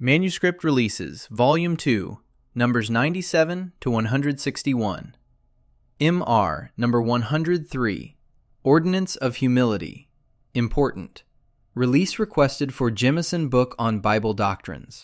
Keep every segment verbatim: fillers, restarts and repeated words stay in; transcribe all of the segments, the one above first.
Manuscript Releases, Volume two, Numbers ninety-seven to one sixty-one. M R, Number one hundred three, Ordinance of Humility. Important. Release requested for Jemison Book on Bible Doctrines.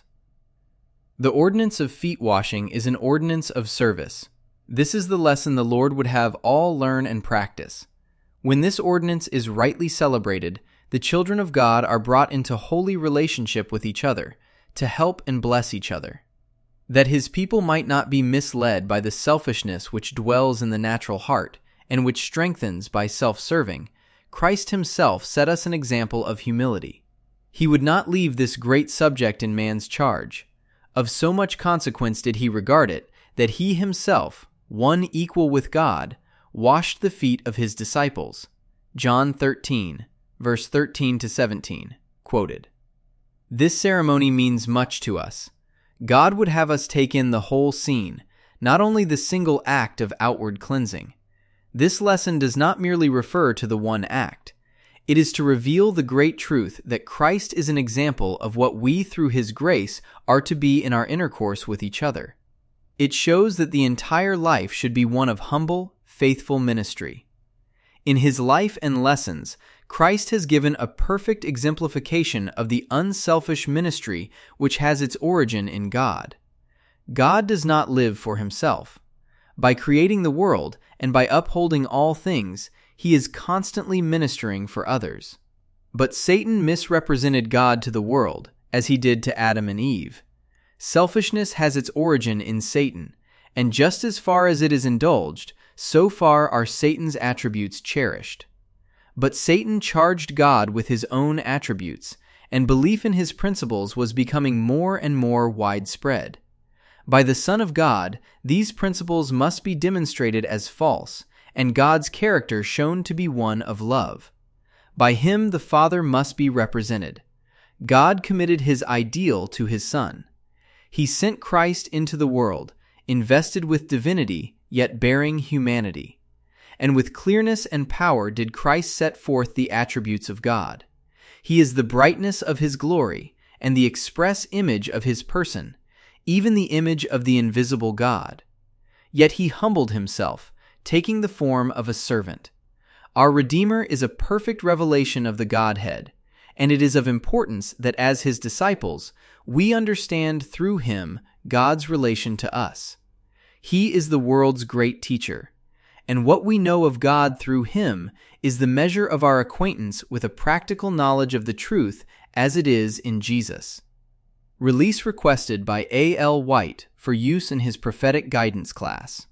The ordinance of feet washing is an ordinance of service. This is the lesson the Lord would have all learn and practice. When this ordinance is rightly celebrated, the children of God are brought into holy relationship with each other, to help and bless each other. That His people might not be misled by the selfishness which dwells in the natural heart, and which strengthens by self-serving, Christ Himself set us an example of humility. He would not leave this great subject in man's charge. Of so much consequence did He regard it, that He Himself, one equal with God, washed the feet of His disciples. John thirteen, verse thirteen to seventeen, quoted. This ceremony means much to us. God would have us take in the whole scene, not only the single act of outward cleansing. This lesson does not merely refer to the one act. It is to reveal the great truth that Christ is an example of what we through His grace are to be in our intercourse with each other. It shows that the entire life should be one of humble, faithful ministry. In His life and lessons, Christ has given a perfect exemplification of the unselfish ministry which has its origin in God. God does not live for Himself. By creating the world and by upholding all things, He is constantly ministering for others. But Satan misrepresented God to the world, as he did to Adam and Eve. Selfishness has its origin in Satan, and just as far as it is indulged, so far are Satan's attributes cherished. But Satan charged God with his own attributes, and belief in his principles was becoming more and more widespread. By the Son of God, these principles must be demonstrated as false, and God's character shown to be one of love. By Him the Father must be represented. God committed His ideal to His Son. He sent Christ into the world, invested with divinity, yet bearing humanity. And with clearness and power did Christ set forth the attributes of God. He is the brightness of His glory, and the express image of His person, even the image of the invisible God. Yet He humbled Himself, taking the form of a servant. Our Redeemer is a perfect revelation of the Godhead, and it is of importance that as His disciples, we understand through Him God's relation to us. He is the world's great teacher, and what we know of God through Him is the measure of our acquaintance with a practical knowledge of the truth as it is in Jesus. Release requested by A L White for use in his prophetic guidance class.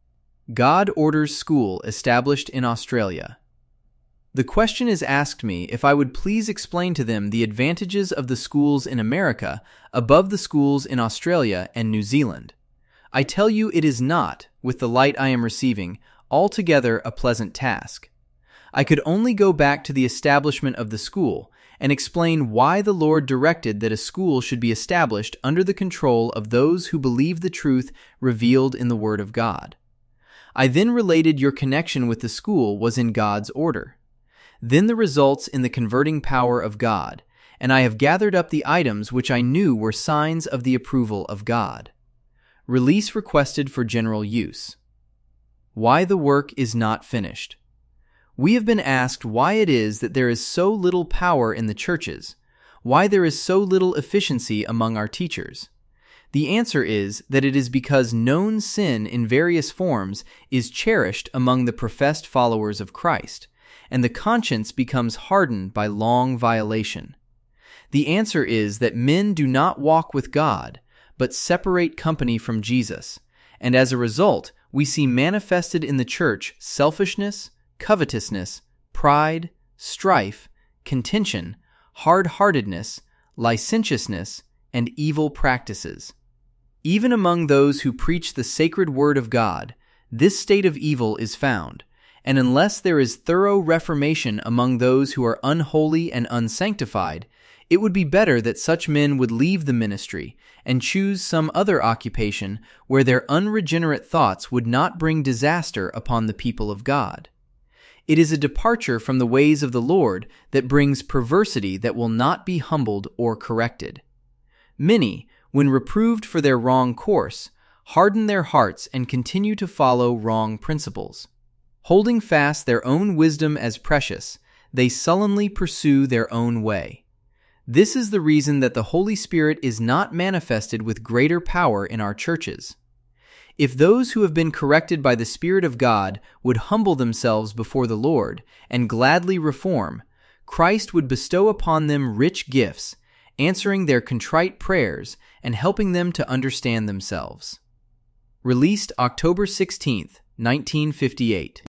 God orders school established in Australia. The question is asked me if I would please explain to them the advantages of the schools in America above the schools in Australia and New Zealand. I tell you it is not, with the light I am receiving, altogether a pleasant task. I could only go back to the establishment of the school and explain why the Lord directed that a school should be established under the control of those who believe the truth revealed in the Word of God. I then related your connection with the school was in God's order. Then the results in the converting power of God, and I have gathered up the items which I knew were signs of the approval of God. Release requested for general use. Why the work is not finished. We have been asked why it is that there is so little power in the churches, why there is so little efficiency among our teachers. The answer is that it is because known sin in various forms is cherished among the professed followers of Christ, and the conscience becomes hardened by long violation. The answer is that men do not walk with God, but separate company from Jesus, and as a result, we see manifested in the church selfishness, covetousness, pride, strife, contention, hard-heartedness, licentiousness, and evil practices. Even among those who preach the sacred word of God, this state of evil is found, and unless there is thorough reformation among those who are unholy and unsanctified, it would be better that such men would leave the ministry and choose some other occupation where their unregenerate thoughts would not bring disaster upon the people of God. It is a departure from the ways of the Lord that brings perversity that will not be humbled or corrected. Many, when reproved for their wrong course, harden their hearts and continue to follow wrong principles. Holding fast their own wisdom as precious, they sullenly pursue their own way. This is the reason that the Holy Spirit is not manifested with greater power in our churches. If those who have been corrected by the Spirit of God would humble themselves before the Lord and gladly reform, Christ would bestow upon them rich gifts, answering their contrite prayers and helping them to understand themselves. Released October sixteenth, nineteen fifty-eight.